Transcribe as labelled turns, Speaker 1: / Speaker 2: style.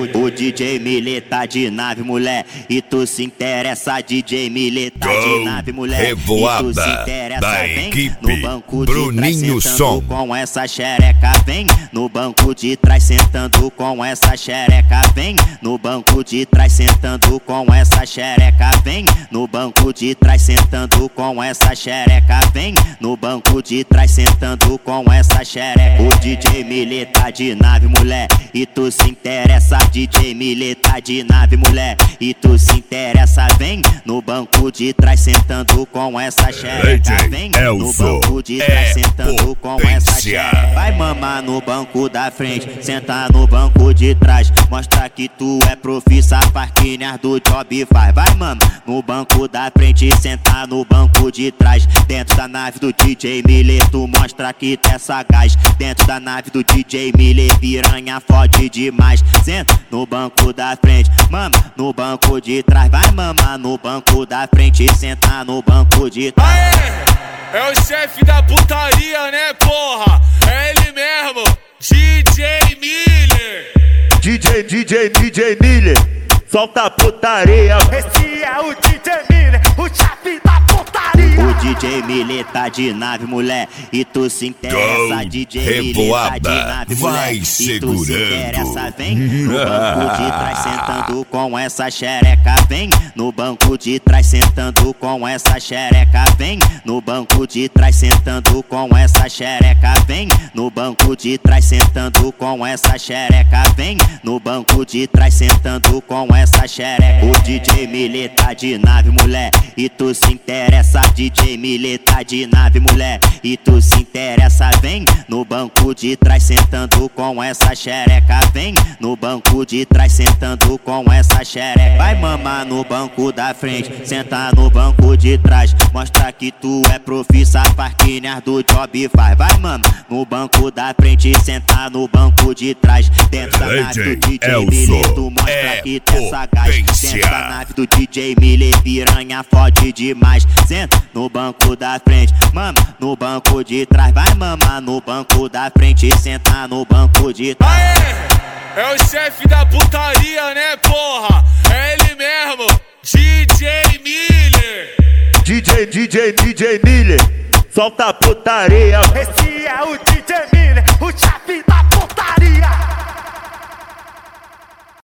Speaker 1: O DJ Miller tá de nave, mulher, e tu se interessa. DJ Miller tá de nave, mulher,
Speaker 2: Revoada
Speaker 1: e tu se interessa.
Speaker 2: da
Speaker 1: Vem
Speaker 2: equipe
Speaker 1: no banco de
Speaker 2: Bruninho
Speaker 1: trás
Speaker 2: Som.
Speaker 1: sentando com essa xereca. Vem no banco de trás sentando com essa xereca. Vem no banco de trás sentando com essa xereca. Vem no banco de trás sentando com essa xereca. Vem no banco de trás sentando com essa xereca. O DJ Miller tá de nave, mulher, e tu se interessa. DJ Miller tá de nave, mulher, e tu se interessa. Vem no banco de trás sentando com essa xereca. Vem no banco de trás sentando com essa xereca. Vai mamar no banco da frente, senta no banco de trás. Mostra que tu é profissa, parquinhas do job faz. Vai mamar no banco da frente, senta no banco de trás. Dentro da nave do DJ Miller, tu mostra que tu é sagaz. Dentro da nave do DJ Miller, piranha fode demais. Senta no banco da frente, mama no banco de trás. Vai mamar no banco da frente, senta no banco de trás.
Speaker 3: Aê, é o chefe da putaria, né, porra? É ele mesmo, DJ Miller.
Speaker 4: DJ Miller, solta a putaria.
Speaker 5: Esse é o DJ Miller, o chefe da putaria.
Speaker 1: O DJ Miller tá de nave, mulher, e tu se interessa. DJ Miller tá de nave, mulher, e tu se interessa. Vem no banco de trás sentando com essa xereca. Vem no banco de trás sentando com essa xereca. Vem no banco de trás sentando com essa xereca. Vem no banco de trás sentando com essa xereca. Vem no banco de trás sentando com essa xereca. O DJ Miller tá de nave, mulher, e tu se interessa. DJ Miller tá de nave, mulher, e tu se interessa. Vem no banco de trás sentando com essa xereca. Vem no banco de trás sentando com essa xereca. Vai mamar no banco da frente, senta no banco de trás. Mostra que tu é profissa, parquinhas do job faz. Vai mamar no banco da frente, senta no banco de trás. Dentro da nave do DJ Miller, tu mostra que tu é sagaz. Dentro da nave do DJ Miller, piranha fode demais. Senta no banco da frente, mama no banco de trás. Vai mamar no banco da frente, senta no banco de trás.
Speaker 3: Aê, é o chefe da putaria, né, porra? É ele mesmo, DJ Miller.
Speaker 4: DJ Miller, solta a putaria.
Speaker 5: Esse é o DJ Miller.